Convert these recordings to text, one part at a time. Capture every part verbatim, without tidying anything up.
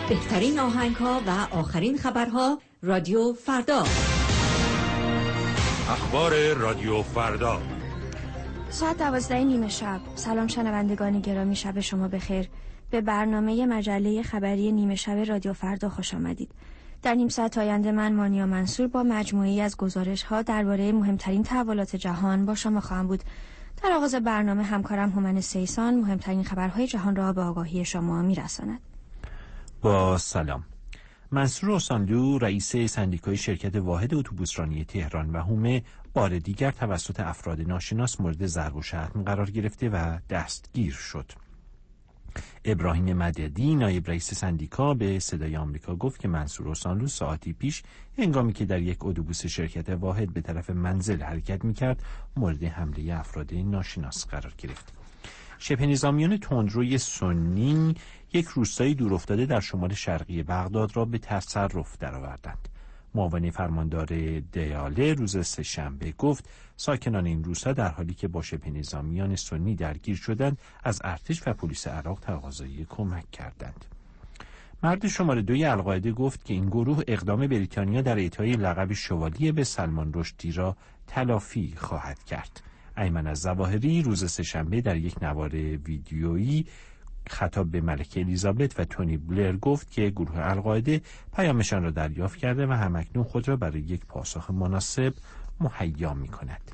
بهترین آهنگ‌ها و آخرین خبرها رادیو فردا. اخبار رادیو فردا ساعت دوازده نیمه شب. سلام شنوندگان گرامی، شب شما بخیر. به برنامه مجله خبری نیمه شب رادیو فردا خوش آمدید. در نیم ساعت آینده من مانیا منصور با مجموعه‌ای از گزارش‌ها درباره مهمترین تحولات جهان با شما خواهم بود. در آغاز برنامه همکارم هومن سیسان مهمترین خبرهای جهان را به آگاهی شما می‌رساند. با سلام. منصور اوسانلو رئیس سندیکای شرکت واحد اتوبوسرانی تهران و حومه بار دیگر توسط افراد ناشناس مورد ضرب و شتم قرار گرفته و دستگیر شد. ابراهیم مددی نایب رئیس سندیکا به صدای آمریکا گفت که منصور اوسانلو ساعتی پیش هنگامی که در یک اتوبوس شرکت واحد به طرف منزل حرکت می‌کرد مورد حمله افراد ناشناس قرار گرفت. شبه نظامیان تندروی سنی یک روستای دورافتاده در شمال شرقی بغداد را به تصرف درآوردند. معاون فرماندار دیاله روز سه‌شنبه گفت ساکنان این روستا در حالی که با شبه نظامیان سنی درگیر شدند از ارتش و پلیس عراق تقاضای کمک کردند. مرد شماره دوی القاعده گفت که این گروه اقدام بریتانیا در اعطای لقب شوالیه به سلمان رشدی را تلافی خواهد کرد. ایمن الظواهری روز سه‌شنبه در یک نوار ویدیویی خطاب به ملکه الیزابت و تونی بلر گفت که گروه القاعده پیامشان را دریافت کرده و همکنون خود را برای یک پاسخ مناسب مهیا می‌کند.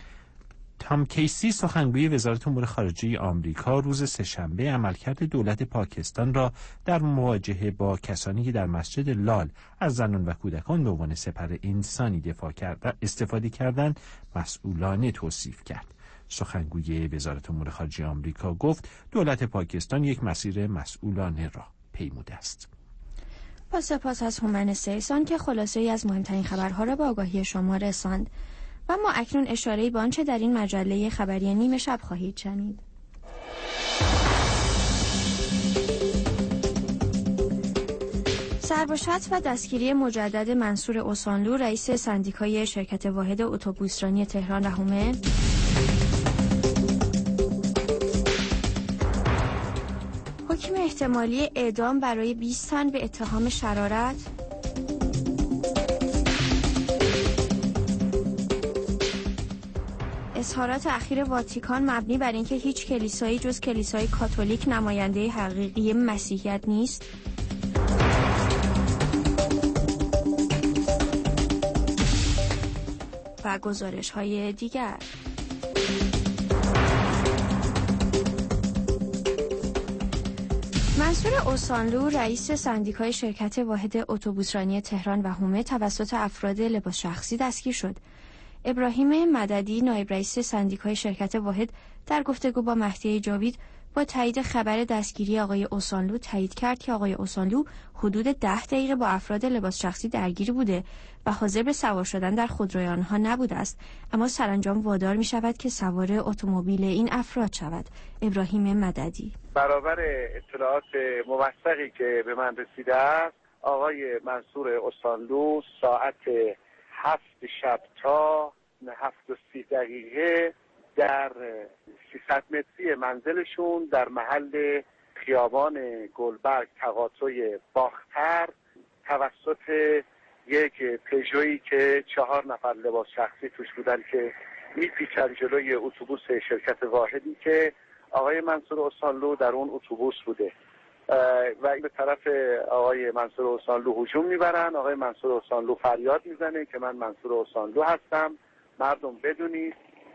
تام کیسی سخنگوی وزارت امور خارجه آمریکا روز سه‌شنبه عملکرد دولت پاکستان را در مواجهه با کسانی که در مسجد لال از زنان و کودکان به عنوان سپر انسانی دفاع کردن استفاده کردند مسئولانه توصیف کرد. سخنگوی وزارت امور خارجه آمریکا گفت دولت پاکستان یک مسیر مسئولانه را پیموده است. با سپاس از هومن سیسان که خلاصه‌ای از مهمترین خبرها را به آگاهی شما رساند. و ما اکنون اشاره‌ای به آنچه در این مجله خبری نیمه شب خواهید شنید. ضرب و شتم و دستگیری مجدد منصور اوسانلو رئیس سندیکای شرکت واحد اتوبوسرانی تهران و حومه، حکم احتمالی اعدام برای بیست تن به اتهام شرارت، اظهارات اخیر واتیکان مبنی بر اینکه هیچ کلیسایی جز کلیسای کاتولیک نماینده حقیقی مسیحیت نیست، و گزارش‌های دیگر. منصور اوسانلو رئیس سندیکای شرکت واحد اتوبوسرانی تهران و حومه توسط افراد لباس شخصی دستگیر شد. ابراهیم مددی نایب رئیس سندیکای شرکت واحد در گفتگو با مهدی جاوید با تایید خبر دستگیری آقای اوسانلو تایید کرد که آقای اوسانلو حدود ده دقیقه با افراد لباس شخصی درگیر بوده و حاضر به سوار شدن در خودروی آنها نبوده است، اما سرانجام وادار می شود که سوار اتومبیل این افراد شود. ابراهیم مددی: برابر اطلاعات موثقی که به من رسیده است، آقای منصور اوسانلو ساعت هفت شب تا هفت و سی دقیقه در سیصد متری منزلشون در محل خیابان گلبرگ تقاطع باختر توسط یک پژویی که چهار نفر لباس شخصی توش بودن که میپیچن جلوی اتوبوس شرکت واحدی که آقای منصور اوسانلو در اون اتوبوس بوده و این به طرف آقای منصور اوسانلو هجوم میبرن. آقای منصور اوسانلو فریاد میزنه که من منصور اوسانلو هستم، مردم بدونید،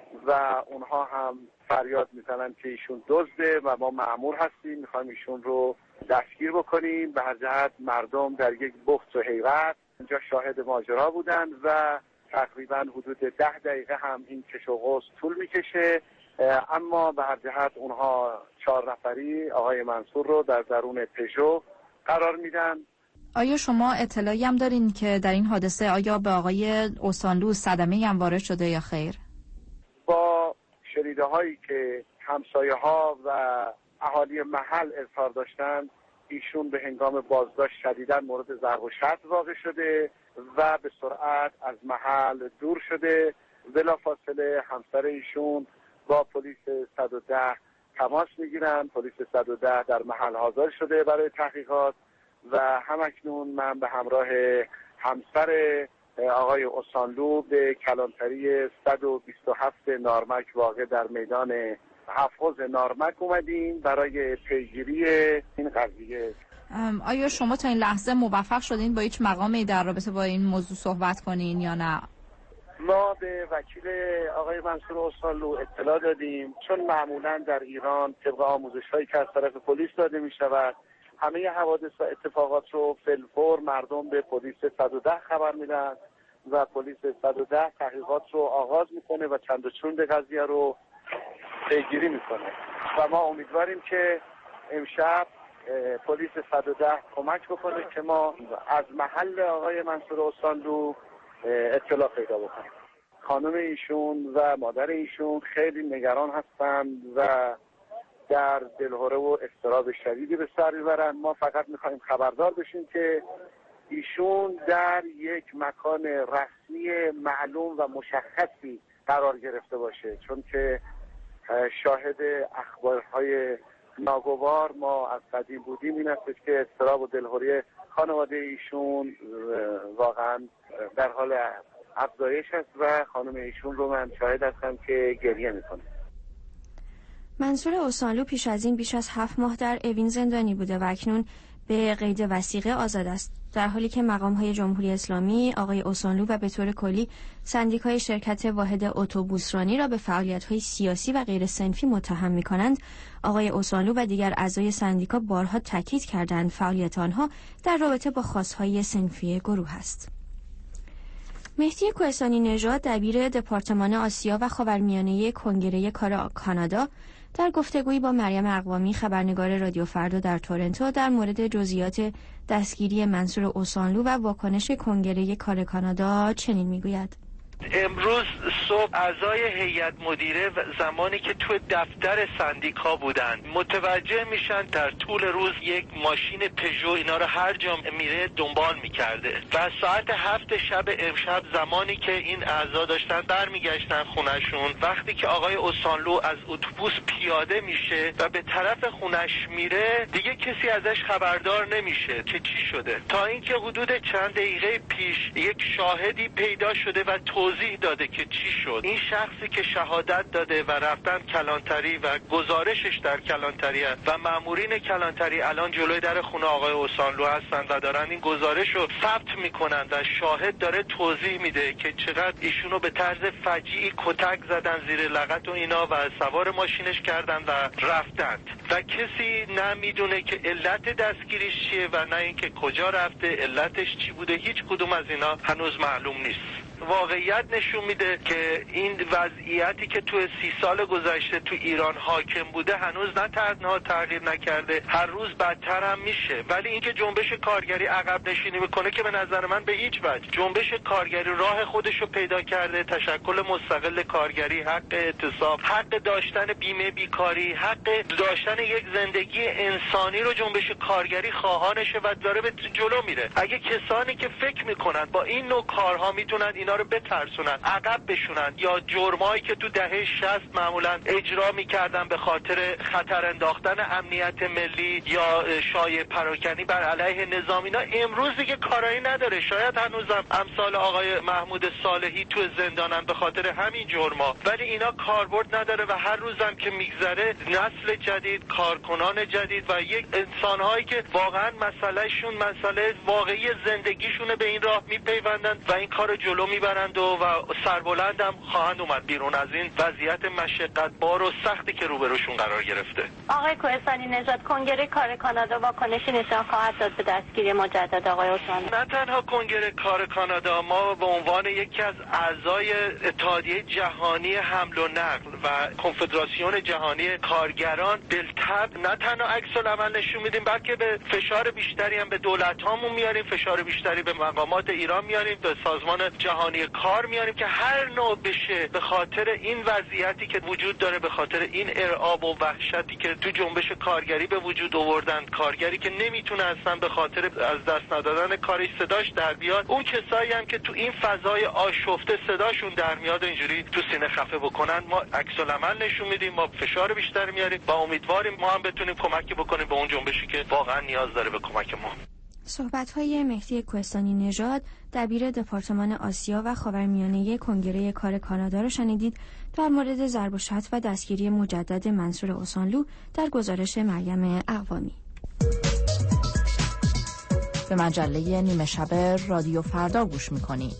و اونها هم فریاد میزنن که ایشون دزده و ما مأمور هستیم، میخوایم ایشون رو دستگیر بکنیم. به هر جهت مردم در یک بخت و حیرت اینجا شاهد ماجرا بودن و تقریبا حدود ده دقیقه هم این کش و قوس طول میکشه، اما به هر جهت اونها چهار نفری آقای منصور رو در درون پژو قرار میدن. آیا شما اطلاعی هم دارین که در این حادثه آیا به آقای اوسانلو صدمه‌ای هم وارد شده یا خیر؟ با شنیده هایی که همسایه ها و اهالی محل اظهار داشتند، ایشون به هنگام بازداشت شدیداً مورد ضرب و شتم واقع شده و به سرعت از محل دور شده. بلافاصله همسر ایشون با پلیس صد و ده تماس میگیرن. پلیس صد و ده در محل حاضر شده برای تحقیقات و همکنون من به همراه همسر آقای اوسانلو به کلانتری صد و بیست و هفت نارمک واقع در میدان حفظ نارمک اومدیم برای پیگیری این قضیه. آیا شما تا این لحظه موفق شدین با هیچ مقامی در رابطه با این موضوع صحبت کنین یا نه؟ ما به وکیل آقای منصور اوسانلو اطلاع دادیم، چون معمولا در ایران طبق آموزش‌هایی که از طرف پلیس داده می‌شود همه حوادث و اتفاقات رو فی‌الفور مردم به پلیس صد و ده خبر میدن و پلیس صد و ده تحقیقات رو آغاز میکنه و چند و چند قضیه رو پیگیری میکنه و ما امیدواریم که امشب پلیس صد و ده کمک بکنه که ما از محل آقای منصور اوسانلو اطلاع پیدا بکنیم. خانم ایشون و مادر ایشون خیلی نگران هستند و در دلهره و اضطراب شدیدی به سر میبرند. ما فقط میخوایم خبردار بشیم که ایشون در یک مکان رسمی معلوم و مشخصی قرار گرفته باشه، چون که شاهد اخبارهای ناگوار ما از قدیم بودیم این است که اضطراب و دلهره خانواده ایشون واقعا در حال افزایش است و خانم ایشون رو من شاهد هستم که گریه میکنه. منصور اوسانلو پیش از این بیش از هفت ماه در اوین زندانی بوده و اکنون به قید وثیقه آزاد است، در حالی که مقام‌های جمهوری اسلامی آقای اوسانلو و به طور کلی سندیکای شرکت واحد اتوبوسرانی را به فعالیت‌های سیاسی و غیر صنفی متهم می‌کنند. آقای اوسانلو و دیگر اعضای سندیکا بارها تاکید کردند فعالیت آنها در رابطه با خواست‌های صنفی گروه است. مهدی کوهستانی نژاد دبیر دپارتمان آسیا و خاورمیانه کنگره کار کانادا در گفتگویی با مریم اقوامی خبرنگار رادیو فردا در تورنتو در مورد جزئیات دستگیری منصور اوسانلو و واکنش کنگره کار کانادا چنین میگوید: امروز صبح اعضای هیئت مدیره زمانی که تو دفتر سندیکا بودن متوجه میشن در طول روز یک ماشین پژو اینا رو هر جا میره دنبال میکرده و ساعت هفت شب امشب زمانی که این اعضا داشتن برمیگشتن خونشون، وقتی که آقای اوسانلو از اتوبوس پیاده میشه و به طرف خونش میره دیگه کسی ازش خبردار نمیشه که چی شده، تا اینکه حدود چند دقیقه پیش یک شاهدی پیدا شده و توضیح داده که چی شد. این شخصی که شهادت داده و رفتن کلانتری و گزارشش در کلانتری هست و مامورین کلانتری الان جلوی در خونه آقای اوسانلو هستن و دارن این گزارش رو ثبت میکنن و شاهد داره توضیح میده که چقدر ایشونو به طرز فجیعی کتک زدن زیر لغت و اینا و سوار ماشینش کردن و رفتند و کسی نمیدونه که علت دستگیریش چیه و نه اینکه کجا رفته، علتش چی بوده. هیچ کدوم از اینا هنوز معلوم نیست. واقعیت نشون میده که این وضعیتی که تو سی سال گذشته تو ایران حاکم بوده هنوز نه تنها تغییر نکرده، هر روز بدتر هم میشه. ولی اینکه جنبش کارگری عقب نشینی میکنه که به نظر من به هیچ وجه. جنبش کارگری راه خودشو پیدا کرده، تشکل مستقل کارگری، حق اعتصاب، حق داشتن بیمه بیکاری، حق داشتن یک زندگی انسانی رو جنبش کارگری خواهانشه و داره به جلو میره. اگه کسانی که فکر میکنن با این نوع کارها میتونن اینا رو بترسونن، عقب بشونن، یا جرمایی که تو دهه شصت معمولا اجرا میکردن به خاطر خطر انداختن امنیت ملی یا شایعه پراکنی بر علیه نظام، اینا امروز دیگه کارایی نداره. شاید هنوزم امثال آقای محمود صالحی تو زندانن به خاطر همین جرما، ولی اینا کاربرد نداره و هر روزم که میگذره نسل جدید، کارکنان جدید و یک انسانهایی که واقعا مسئلهشون مسئله واقعی زندگیشونه به این راه میپیوندن و این کارو جلو میبرند و, و سربلند هم خواهند اومد بیرون از این وضعیت مشقتبار و سختی که روبروشون قرار گرفته. آقای کوهستانی نژاد، کنگره کار کانادا واکنشی نشان خواهد داد به دستگیری مجدد آقای اوسانلو؟ نه تنها کنگره کار کانادا، ما به عنوان یکی از اعضای اتحادیه جهانی حمل و نقل و کنفدراسیون جهانی کارگران بالطبع نه تنها عکس العمل نشون میدیم، بلکه به فشار بیشتری هم به دولت هامون میاریم، فشار بیشتری به مقامات ایران میاریم، به سازمان جهانی کار میاریم که هر نوع بشه به خاطر این وضعیتی که وجود داره، به خاطر این ارعاب و وحشتی که تو جنبش کارگری به وجود آوردن، کارگری که نمیتونه اصلا به خاطر از دست ندادن کارش صداش در بیاد، اون کسایی هم که تو این فضای آشفته صداشون در میاد اینجوری تو سینه خفه بکنن، ما عکس العمل نشون میدیم، ما فشار بیشتر میاریم و امیدواریم ما هم بتونیم کمکی بکنیم به اون جنبشی که واقعا نیاز داره به کمک ما. صحبت‌های مهدی کوهستانی نژاد، دبیر دپارتمان آسیا و خاورمیانه کنگره کار کانادا را شنیدید در مورد ضرب و شتم و دستگیری مجدد منصور اوسانلو در گزارش مریم اقوامی. به مجله نیمه شب رادیو فردا گوش می‌کنید.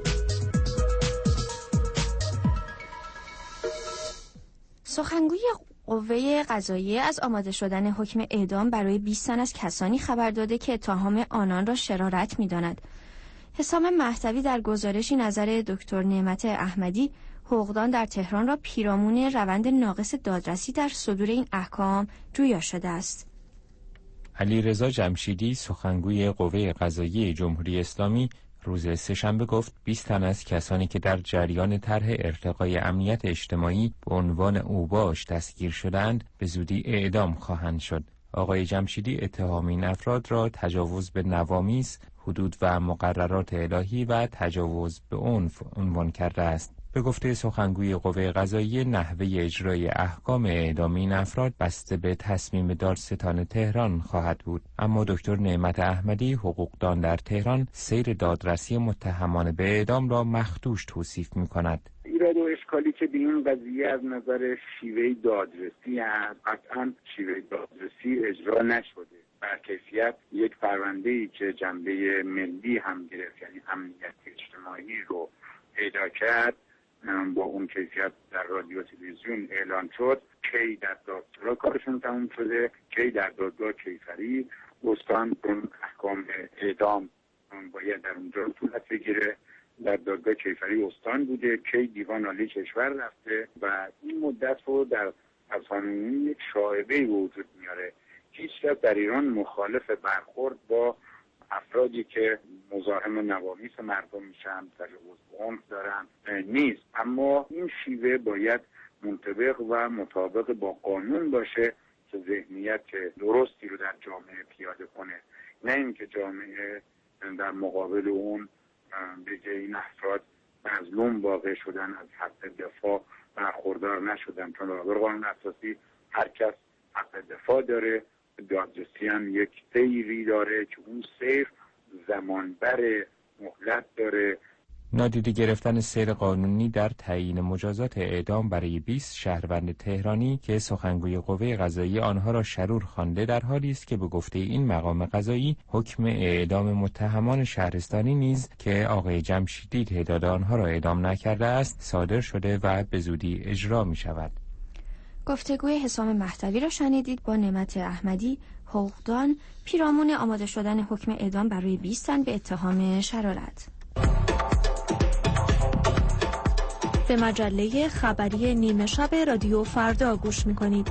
سخنگوی قوه قضاییه از آماده شدن حکم اعدام برای بیست تن از کسانی خبر داده که اتهام آنان را شرارت می‌داند. حسام مهدوی در گزارشی نظر دکتر نعمت احمدی، حقوقدان در تهران را پیرامون روند ناقص دادرسی در صدور این احکام جویا شده است. علیرضا جمشیدی، سخنگوی قوه قضاییه جمهوری اسلامی، روز سه‌شنبه گفت بیست تن از کسانی که در جریان طرح ارتقای امنیت اجتماعی به عنوان اوباش دستگیر شدند به زودی اعدام خواهند شد. آقای جمشیدی اتهام این افراد را تجاوز به نوامیس، حدود و مقررات الهی و تجاوز به عنف عنوان کرده است. به گفته سخنگوی قوه قضاییه، نحوه اجرای احکام اعدام این افراد بسته به تصمیم دادستان تهران خواهد بود. اما دکتر نعمت احمدی، حقوقدان در تهران، سیر دادرسی متهمان به اعدام را مخدوش توصیف می‌کند. ایراد و اشکالی که به این قضیه از نظر شیوه دادرسی است، قطعاً شیوه دادرسی اجرا نشده. بر کیفیت یک پرونده‌ای که جنبه ملی هم گرفت، یعنی امنیت اجتماعی رو پیدا کرد، با اون کیفیت در رادیو تلویزیون اعلان شد، کی در دادسرا کارشون تموم شده، کی در دادگاه کیفری استان اون احکام اعدام باید در اونجا صورت بگیره. در دادگاه کیفری استان بوده، کی دیوان عالی کشور رفته و این مدت رو در افغانستان یک شایبه وجود میاره. هیچ کس در ایران مخالف برخورد با افرادی که مزاحم نوامیس مردم میشن، تجاوز به عنف دارن نیست، اما این شیوه باید منطبق و مطابق با قانون باشه که ذهنیت درستی رو در جامعه پیاده کنه، نه اینکه جامعه در مقابل اون بگه این افراد مظلوم واقع شدن، از حق دفاع برخوردار نشدن. چون در قانون اساسی هر کس حق دفاع داره، دادرسی هم یک سیری داره که اون سیر زمانبر، مهلت داره. نادیده گرفتن سیر قانونی در تعیین مجازات اعدام برای بیست شهروند تهرانی که سخنگوی قوه قضاییه آنها را شرور خوانده، در حالی است که به گفته این مقام قضایی حکم اعدام متهمان شهرستانی نیز که آقای جمشیدی تعداد آنها را اعدام نکرده است صادر شده و به زودی اجرا می شود. گفتگوی حسام مهدوی را شنیدید با نعمت احمدی، حقوقدان، پیرامون آماده شدن حکم اعدام برای بیست تن به اتهام شرارت. به مجله خبری نیمه شب رادیو فردا گوش می‌کنید.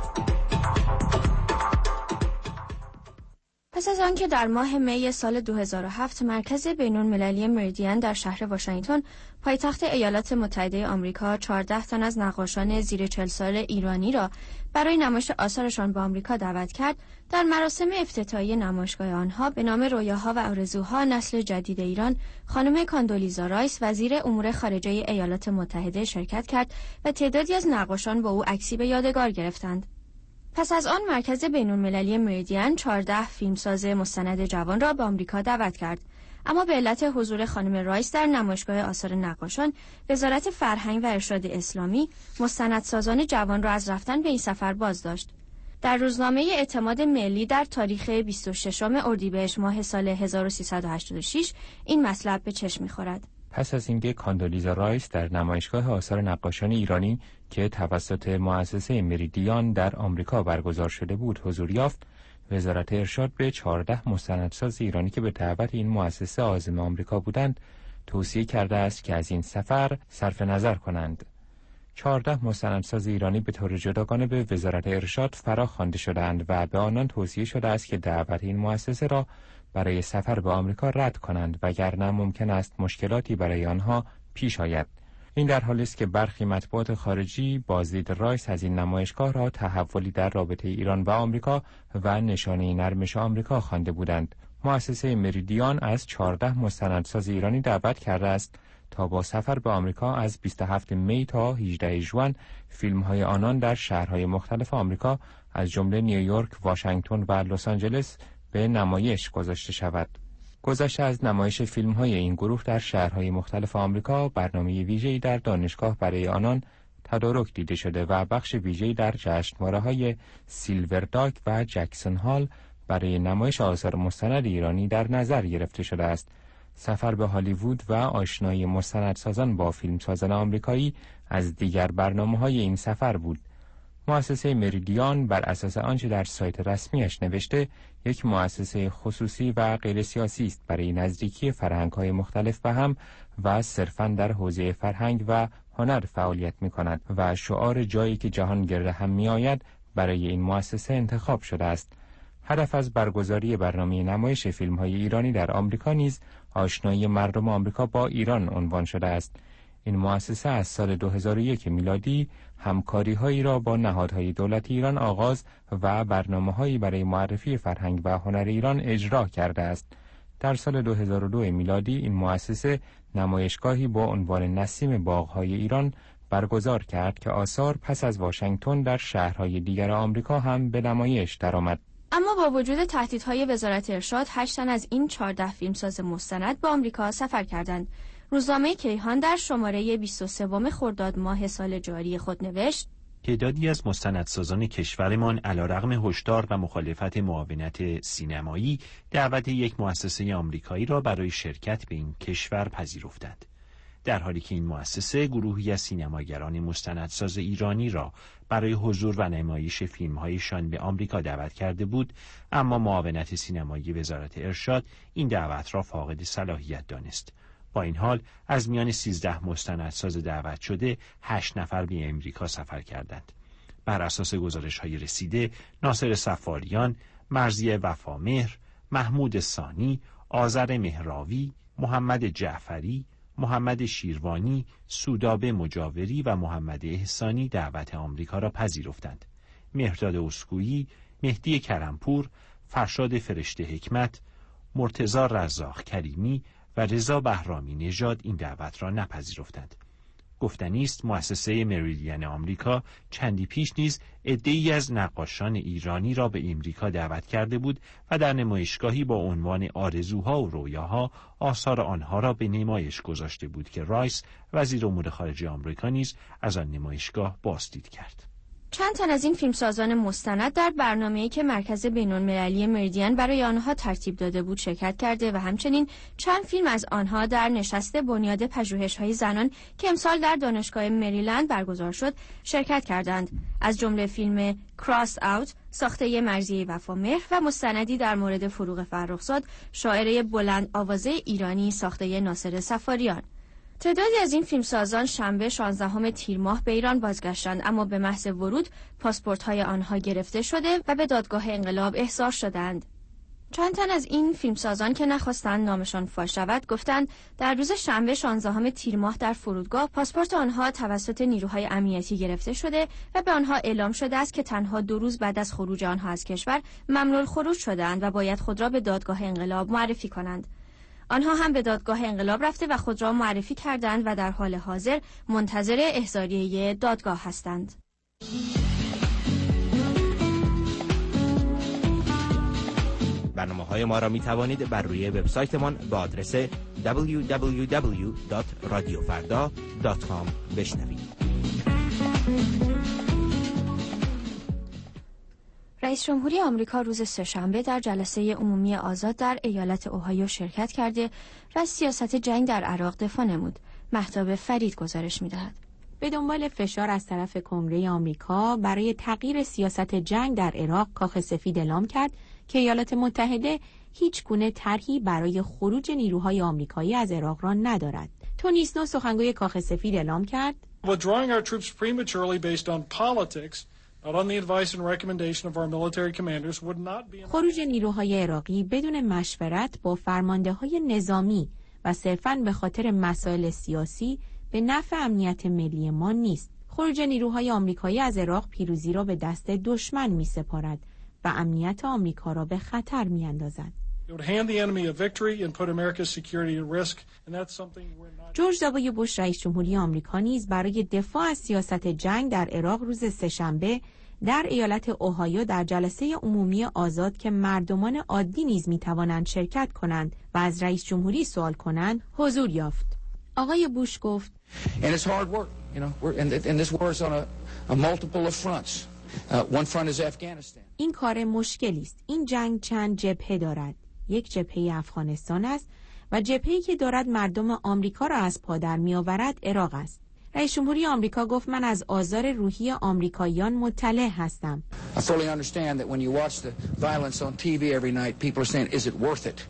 پس از آنکه در ماه می سال دو هزار و هفت مرکز بین‌المللی مریدین در شهر واشنگتن، پایتخت ایالات متحده آمریکا، چهارده تن از نقاشان زیر چهل سال ایرانی را برای نمایش آثارشان با آمریکا دعوت کرد، در مراسم افتتاحیه نمایشگاه آنها به نام رویاها و آرزوها نسل جدید ایران، خانم کاندولیزا رایس وزیر امور خارجه ایالات متحده شرکت کرد و تعدادی از نقاشان با او عکسی به یادگار گرفتند. پس از آن مرکز بین‌المللی مریدین چهارده فیلمساز مستند جوان را به آمریکا دعوت کرد، اما به علت حضور خانم رایس در نمایشگاه آثار نقاشان، وزارت فرهنگ و ارشاد اسلامی مستندسازان جوان را از رفتن به این سفر باز داشت. در روزنامه اعتماد ملی در تاریخ بیست و ششم اردیبهشت ماه سال هزار و سیصد و هشتاد و شش این مطلب به چشم می‌خورد. پس از اینکه کاندولیزا رایس در نمایشگاه آثار نقاشان ایرانی که توسط مؤسسه مریدیان در آمریکا برگزار شده بود حضور یافت، وزارت ارشاد به چهارده مستندساز ایرانی که به دعوت این مؤسسه عازم آمریکا بودند توصیه کرده است که از این سفر صرف نظر کنند. چهارده مستندساز ایرانی به طور جداگانه به وزارت ارشاد فراخوانده شدند و به آنان توصیه شده است که دعوت این مؤسسه را برای سفر به آمریکا رد کنند، وگرنه ممکن است مشکلاتی برای آنها پیش آید. این در حالی است که برخی مطبوعات خارجی بازدید رایس از این نمایشگاه را تحولی در رابطه ایران و آمریکا و نشانه نرمش آمریکا خوانده بودند. مؤسسه مریدیان از چهارده مستندساز ایرانی دعوت کرده است تا با سفر به آمریکا از بیست و هفتم می تا هجدهم ژوئن فیلم‌های آنان در شهرهای مختلف آمریکا از جمله نیویورک، واشنگتن و لس آنجلس به نمایش گذاشته شود. گذشته از نمایش فیلم‌های این گروه در شهرهای مختلف آمریکا، برنامه ویژه‌ای در دانشگاه برای آنان تدارک دیده شده و بخش ویژه‌ای در جشنواره‌های سیلور داک و جکسون هال برای نمایش آثار مستند ایرانی در نظر گرفته شده است. سفر به هالیوود و آشنایی مستندسازان با فیلمسازان آمریکایی از دیگر برنامه‌های این سفر بود. مؤسسه مریدیان بر اساس آنچه در سایت رسمیش نوشته، یک مؤسسه خصوصی و غیر سیاسی است برای نزدیکی فرهنگ‌های مختلف به هم و صرفاً در حوزه فرهنگ و هنر فعالیت می‌کند و شعار جایی که جهان گرد هم می‌آید برای این مؤسسه انتخاب شده است. هدف از برگزاری برنامه نمایش فیلم‌های ایرانی در آمریکا نیز آشنایی مردم آمریکا با ایران عنوان شده است. این مؤسسه از سال دو هزار و یک میلادی همکاری‌هایی را با نهادهای دولتی ایران آغاز و برنامه‌هایی برای معرفی فرهنگ و هنر ایران اجرا کرده است. در سال دو هزار و دو میلادی این مؤسسه نمایشگاهی با عنوان نسیم باغ‌های ایران برگزار کرد که آثار پس از واشنگتن در شهرهای دیگر آمریکا هم به نمایش درآمد. اما با وجود تهدیدهای وزارت ارشاد، هشت تن از این چهارده فیلمساز مستند به آمریکا سفر کردند. روزنامه کیهان در شماره بیست و سه خرداد ماه سال جاری خود نوشت: تعدادی از مستندسازان کشورمان علیرغم هشدار و مخالفت معاونت سینمایی دعوت یک مؤسسه آمریکایی را برای شرکت به این کشور پذیرفتند. در حالی که این مؤسسه گروهی از سینماگران مستندساز ایرانی را برای حضور و نمایش فیلم‌هایشان به آمریکا دعوت کرده بود، اما معاونت سینمایی وزارت ارشاد این دعوت را فاقد صلاحیت دانست. با این حال از میان سیزده مستندساز دعوت شده، هشت نفر به امریکا سفر کردند. بر اساس گزارش‌های رسیده، ناصر صفاریان، مرضیه وفامهر، محمود ثانی، آذر مهراوی، محمد جعفری، محمد شیروانی، سودابه مجاوری و محمد احسانی دعوت آمریکا را پذیرفتند. مهرداد اسکویی، مهدی کرمپور، فرشاد فرشته حکمت، مرتضی رزاق کریمی و رضا بهرامی نژاد این دعوت را نپذیرفتند. گفتنی است مؤسسه مریدین آمریکا چندی پیش نیز عده‌ای از نقاشان ایرانی را به امریکا دعوت کرده بود و در نمایشگاهی با عنوان آرزوها و رویاها آثار آنها را به نمایش گذاشته بود که رایس وزیر امور خارجه آمریکا نیز از آن نمایشگاه بازدید کرد. چند تن از این فیلمسازان مستند در برنامه‌ای که مرکز بین‌المللی مریدین برای آنها ترتیب داده بود شرکت کرده و همچنین چند فیلم از آنها در نشست بنیاد پژوهش‌های زنان که امسال در دانشگاه مریلند برگزار شد شرکت کردند. از جمله فیلم کراس اوت ساخته مرضیه وفامهر و مستندی در مورد فروغ فرخزاد شاعره بلند آوازه ایرانی ساخته ناصر صفاریان. تعدادی از این فیلمسازان شنبه شانزدهم تیر ماه به ایران بازگشتند، اما به محض ورود پاسپورت‌های آنها گرفته شده و به دادگاه انقلاب احضار شدند. چند تن از این فیلمسازان که نخواستند نامشان فاش شود گفتند در روز شنبه شانزدهم تیر ماه در فرودگاه پاسپورت آنها توسط نیروهای امنیتی گرفته شده و به آنها اعلام شده است که تنها دو روز بعد از خروج آنها از کشور ممنوع الخروج شدند و باید خود را به دادگاه انقلاب معرفی کنند. آنها هم به دادگاه انقلاب رفته و خود را معرفی کردند و در حال حاضر منتظر احضاریه دادگاه هستند. برنامه‌های ما را می توانید بر روی وبسایتمان با آدرس دبلیو دبلیو دبلیو دات رادیو فردا دات کام بشنوید. رئیس جمهوری آمریکا روز سه‌شنبه در جلسه عمومی آزاد در ایالت اوهایو شرکت کرده و از سیاست جنگ در عراق دفاع نمود. مهتاب فرید گزارش می‌دهد. به دنبال فشار از طرف کنگره آمریکا برای تغییر سیاست جنگ در عراق، کاخ سفید اعلام کرد که ایالات متحده هیچ گونه طرحی برای خروج نیروهای آمریکایی از عراق را ندارد. تونی اسنو سخنگوی کاخ سفید اعلام کرد: Withdrawing our troops prematurely based on politics خروج نیروهای عراقی بدون مشورت با فرمانده‌های نظامی و صرفاً به خاطر مسائل سیاسی به نفع امنیت ملی ما نیست. خروج نیروهای آمریکایی از عراق پیروزی را به دست دشمن می‌سپارد و امنیت آمریکا را به خطر می‌اندازد. جورج دبلیو بوش رئیس جمهوری آمریکا نیز برای دفاع از سیاست جنگ در عراق روز سه‌شنبه در ایالت اوهایو در جلسه عمومی آزاد که مردمان عادی نیز می‌توانند شرکت کنند و از رئیس جمهوری سوال کنند حضور یافت. آقای بوش گفت And it's hard work, you know. We're and, and this war is on a, a multiple of fronts. Uh, one front is Afghanistan. این کار مشکلی است. این جنگ چند جبهه دارد. یک جبهه افغانستان است و جبهه‌ای که دارد مردم آمریکا را از پادر می‌آورد عراق است. رئیس جمهوری آمریکا گفت من از آزار روحی آمریکاییان مطلع هستم. I fully understand that when you watch the violence on T V every night, people are saying, "Is it worth it?"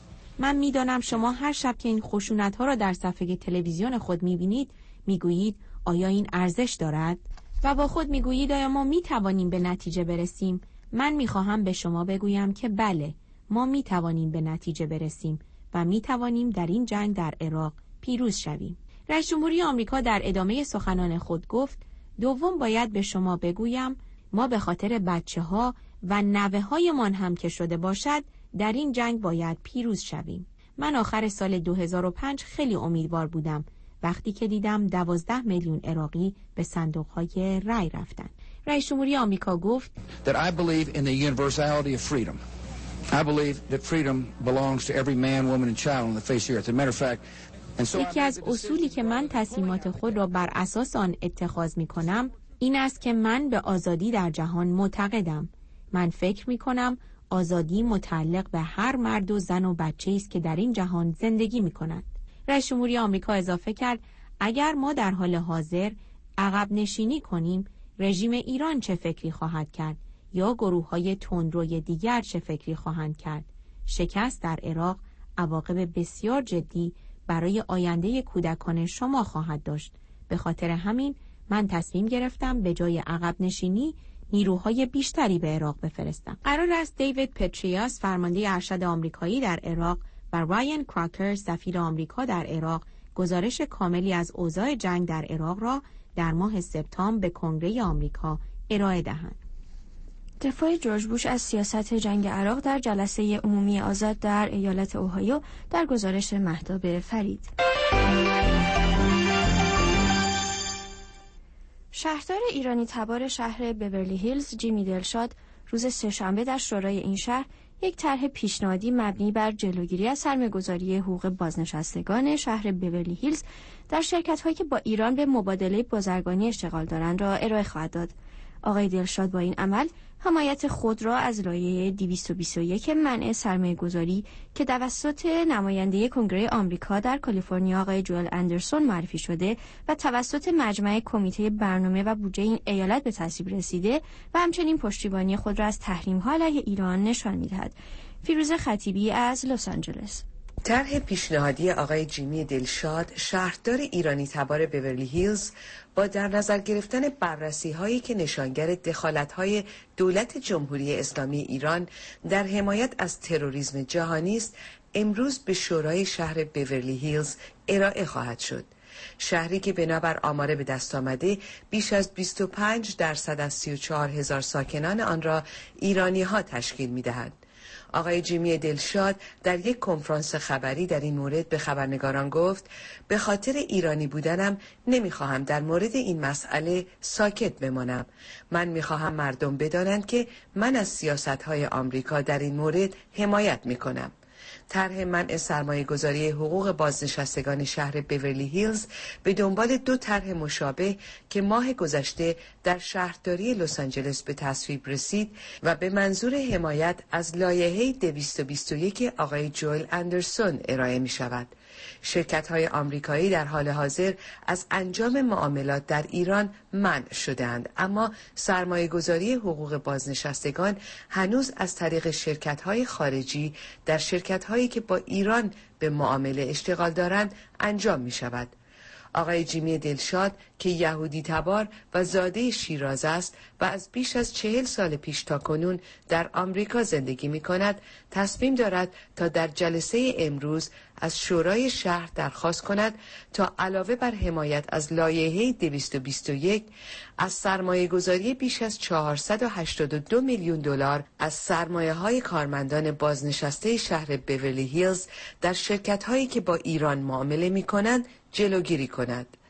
من میدانم شما هر شب که این خشونت‌ها را در صفحه تلویزیون خود می‌بینید، می‌گویید آیا این ارزش دارد؟ و با خود می‌گویید آیا ما می‌توانیم به نتیجه برسیم؟ من می‌خواهم به شما بگویم که بله، ما می‌توانیم به نتیجه برسیم و می‌توانیم در این جنگ در عراق پیروز شویم. رئیس جمهوری آمریکا در ادامه سخنان خود گفت دوم باید به شما بگویم ما به خاطر بچه‌ها و نوه‌هایمان هم که شده باشد در این جنگ باید پیروز شویم. من آخر سال دو هزار و پنج خیلی امیدوار بودم وقتی که دیدم دوازده میلیون عراقی به صندوق‌های رای رفتند. رئیس جمهوری آمریکا گفت that I believe in the universality of freedom. I believe that freedom belongs to every man, woman and child on the face of the earth. As a matter of fact, یکی از اصولی که من تصمیمات خود را بر اساس آن اتخاذ می کنم این است که من به آزادی در جهان معتقدم. من فکر می کنم آزادی متعلق به هر مرد و زن و بچه‌ای است که در این جهان زندگی می کند. رئیس جمهوری آمریکا اضافه کرد اگر ما در حال حاضر عقب نشینی کنیم رژیم ایران چه فکری خواهد کرد یا گروه‌های تندروی دیگر چه فکری خواهند کرد. شکست در عراق عواقب بسیار جدی برای آینده کودکان شما خواهد داشت. به خاطر همین من تصمیم گرفتم به جای عقب نشینی نیروهای بیشتری به عراق بفرستم. قرار است دیوید پتریاس فرمانده ارشد آمریکایی در عراق و رایان کراکر سفیر آمریکا در عراق گزارش کاملی از اوضاع جنگ در عراق را در ماه سپتامبر به کنگره آمریکا ارائه دهند. دفاع جورج بوش از سیاست جنگ عراق در جلسه عمومی آزاد در ایالت اوهایو در گزارش مهتاب فرید. شهردار ایرانی تبار شهر بیورلی هیلز جیمی دلشاد روز سه‌شنبه در شورای این شهر یک طرح پیشنهادی مبنی بر جلوگیری از سرمایه‌گذاری حقوق بازنشستگان شهر بیورلی هیلز در شرکت‌هایی که با ایران به مبادله بازرگانی اشتغال دارند را ارائه خواهد داد. آقای دلشاد با این عمل حمایت خود را از لایحه دویست و بیست و یک منع سرمایه‌گذاری که توسط نماینده کنگره آمریکا در کالیفرنیا آقای جوئل اندرسون معرفی شده و توسط مجمع کمیته برنامه و بودجه این ایالت به تصویب رسیده و همچنین پشتیبانی خود را از تحریم‌ها علیه ایران نشان می‌دهد. فیروزه خطیبی از لس آنجلس. طرح پیشنهادی آقای جیمی دلشاد شهردار ایرانی تبار بیورلی هیلز با در نظر گرفتن بررسی هایی که نشانگر دخالت های دولت جمهوری اسلامی ایران در حمایت از تروریسم جهانی است امروز به شورای شهر بیورلی هیلز ارائه خواهد شد. شهری که بنابر آمار به دست آمده بیش از بیست و پنج درصد از سی و چهار هزار ساکنان آن را ایرانی ها تشکیل می دهند. آقای جیمی دلشاد در یک کنفرانس خبری در این مورد به خبرنگاران گفت به خاطر ایرانی بودنم نمیخواهم در مورد این مسئله ساکت بمانم. من میخواهم مردم بدانند که من از سیاست‌های آمریکا در این مورد حمایت میکنم. طرح منع سرمایه گذاری حقوق بازنشستگان شهر بیورلی هیلز به دنبال دو طرح مشابه که ماه گذشته در شهرداری لس آنجلس به تصویب رسید و به منظور حمایت از لایحه دویست و بیست و یک آقای جوئل اندرسون ارائه می شود. شرکت‌های آمریکایی در حال حاضر از انجام معاملات در ایران منع شدند، اما سرمایه‌گذاری حقوق بازنشستگان هنوز از طریق شرکت‌های خارجی در شرکت‌هایی که با ایران به معامله اشتغال دارند انجام می‌شود. آقای جیمی دلشاد که یهودی تبار و زاده شیراز است و از بیش از چهل سال پیش تا کنون در آمریکا زندگی می کند، تصمیم دارد تا در جلسه امروز از شورای شهر درخواست کند تا علاوه بر حمایت از لایحه دویست و بیست و یک از سرمایه گذاری بیش از چهارصد و هشتاد و دو میلیون دلار از سرمایه های کارمندان بازنشسته شهر بیورلی هیلز در شرکت هایی که با ایران معامله می کنند جلوگیری کند.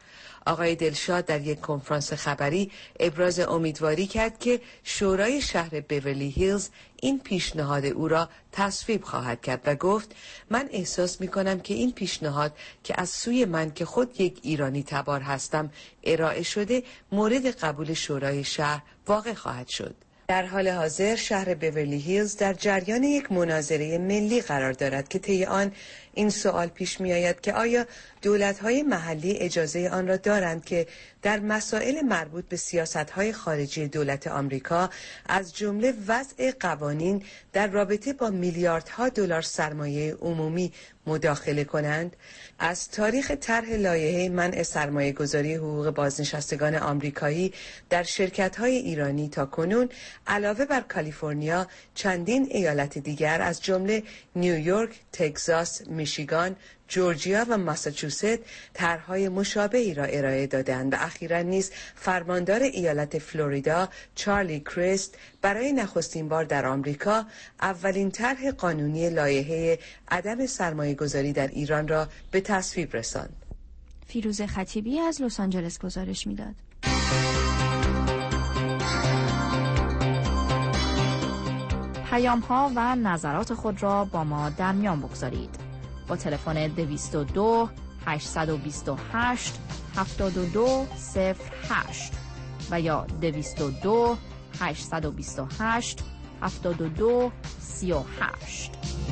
آقای دلشاد در یک کنفرانس خبری ابراز امیدواری کرد که شورای شهر بیورلی هیلز این پیشنهاد او را تصویب خواهد کرد و گفت من احساس می کنم که این پیشنهاد که از سوی من که خود یک ایرانی تبار هستم ارائه شده مورد قبول شورای شهر واقع خواهد شد. در حال حاضر شهر بیورلی هیلز در جریان یک مناظره ملی قرار دارد که طی آن این سوال پیش می آید که آیا دولت‌های محلی اجازه آن را دارند که در مسائل مربوط به سیاست‌های خارجی دولت آمریکا از جمله وضع قوانین در رابطه با میلیاردها دلار سرمایه عمومی مداخله کنند؟ از تاریخ طرح لایحه منع سرمایه‌گذاری حقوق بازنشستگان آمریکایی در شرکت‌های ایرانی تا کنون علاوه بر کالیفرنیا چندین ایالت دیگر از جمله نیویورک، تگزاس، میشیگان، جورجیا و ماساچوست طرح‌های مشابهی را ارائه دادند و اخیراً نیز فرماندار ایالت فلوریدا چارلی کریست برای نخستین بار در آمریکا اولین طرح قانونی لایحه عدم سرمایه‌گذاری در ایران را به تصویب رساند. فیروز خطیبی از لس آنجلس گزارش می‌داد. پیام‌ها و نظرات خود را با ما در میان بگذارید. با تلفن دویست و دو هشتصد و بیست و هشت هفتاد و دو صفر هشت و یا دویست و دو هشتصد و بیست و هشت هفتاد و دو سی و هشت.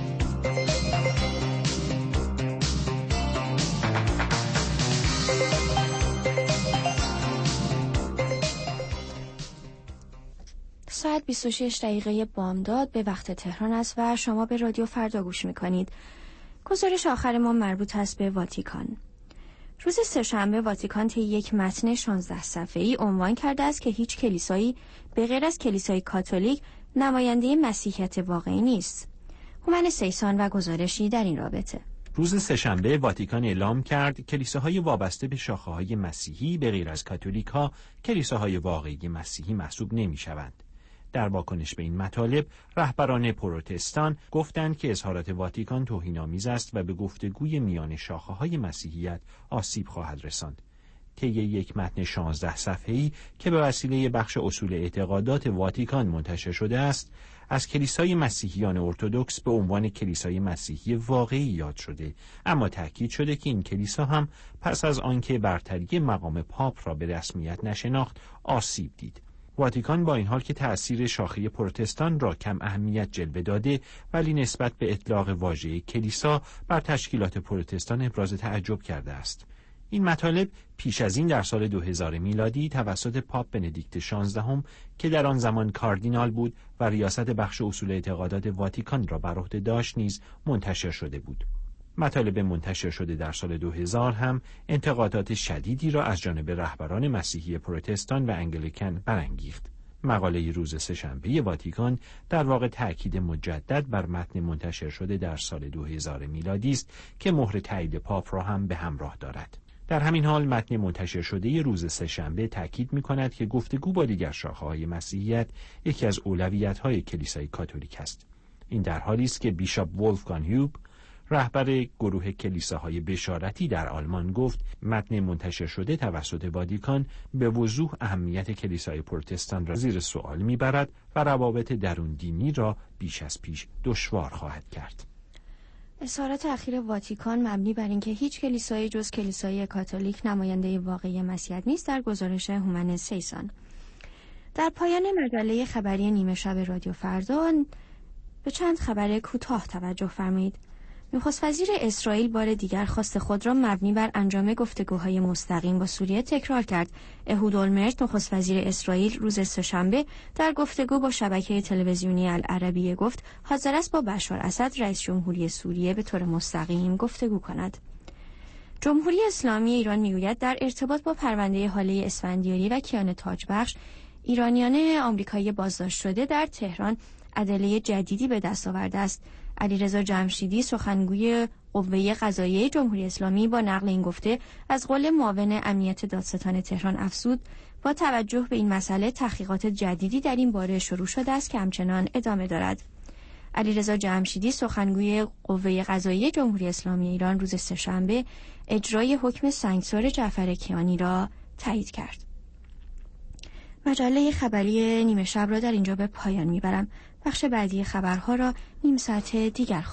ساعت بیست و شش دقیقه بامداد به وقت تهران است و شما به رادیو فردا گوش میکنید. گزارش آخر ما مربوط است به واتیکان. روز سه‌شنبه واتیکان طی یک متن شانزده صفحه‌ای عنوان کرده است که هیچ کلیسایی به غیر از کلیسای کاتولیک نماینده مسیحیت واقعی نیست. هومن سیسان و گزارشی در این رابطه. روز سه‌شنبه واتیکان اعلام کرد کلیساهای وابسته به شاخه‌های مسیحی به غیر از کاتولیک‌ها کلیساهای واقعی مسیحی محسوب نمی‌شوند. در واکنش به این مطالب رهبران پروتستان گفتند که اظهارات واتیکان توهین‌آمیز است و به گفتگوی میان شاخه‌های مسیحیت آسیب خواهد رساند. طی یک متن شانزده صفحه‌ای که به وسیله بخش اصول اعتقادات واتیکان منتشر شده است، از کلیسای مسیحیان ارتدوکس به عنوان کلیسای مسیحی واقعی یاد شده، اما تأکید شده که این کلیسا هم پس از آنکه برتری مقام پاپ را به رسمیت نشناخت آسیب دید. واتیکان با این حال که تأثیر شاخه پروتستان را کم اهمیت جلوه داده، ولی نسبت به اطلاق واژه کلیسا بر تشکیلات پروتستان ابراز تعجب کرده است. این مطالب پیش از این در سال دو هزار میلادی توسط پاپ بندیکت شانزدهم که در آن زمان کاردینال بود و ریاست بخش اصول اعتقادات واتیکان را بر عهده داشت نیز منتشر شده بود. مطالب منتشر شده در سال دو هزار هم انتقادات شدیدی را از جانب رهبران مسیحی پروتستان و انگلیکن برانگیخت. مقاله روز سه‌شنبه واتیکان در واقع تأکید مجدد بر متن منتشر شده در سال دو هزار میلادی است که مهر تایید پاپ را هم به همراه دارد. در همین حال متن منتشر شده روز سه‌شنبه تأکید می‌کند که گفتگو با دیگر شاخه‌های مسیحیت یکی از اولویت‌های کلیسای کاتولیک است. این در حالی است که بیشاپ ولفگان هیوب، رهبر گروه کلیساهای بشارتی در آلمان، گفت متن منتشر شده توسط واتیکان به وضوح اهمیت کلیسای پروتستان را زیر سوال می‌برد و روابط درون دینی را بیش از پیش دشوار خواهد کرد. اظهارات اخیر واتیکان مبنی بر اینکه هیچ کلیسایی جز کلیسای کاتولیک نماینده واقعی مسیحیت نیست در گزارش هومن سیسان. در پایان مجله خبری نیمه شب رادیو فردا به چند خبر کوتاه توجه فرمایید. نخست وزیر اسرائیل بار دیگر خواست خود را مبنی بر انجام گفتگوهای مستقیم با سوریه تکرار کرد. اهود اولمرت نخست وزیر اسرائیل روز سه‌شنبه در گفتگو با شبکه تلویزیونی العربیه گفت حاضر است با بشار اسد رئیس جمهوری سوریه به طور مستقیم گفتگو کند. جمهوری اسلامی ایران میگوید در ارتباط با پرونده هاله اسفندیاری و کیان تاجبخش ایرانیان آمریکایی بازداشت شده در تهران ادله جدیدی به دست آورده است. علیرضا جمشیدی سخنگوی قوه قضاییه جمهوری اسلامی با نقل این گفته از قول معاون امنیت دادستان تهران افزود با توجه به این مسئله تحقیقات جدیدی در این باره شروع شده است که همچنان ادامه دارد. علیرضا جمشیدی سخنگوی قوه قضاییه جمهوری اسلامی ایران روز سه‌شنبه اجرای حکم سنگسار جعفر کیانی را تایید کرد. مجله خبری نیمه شب را در اینجا به پایان میبرم. بخش بعدی خبرها را نیم ساعت دیگر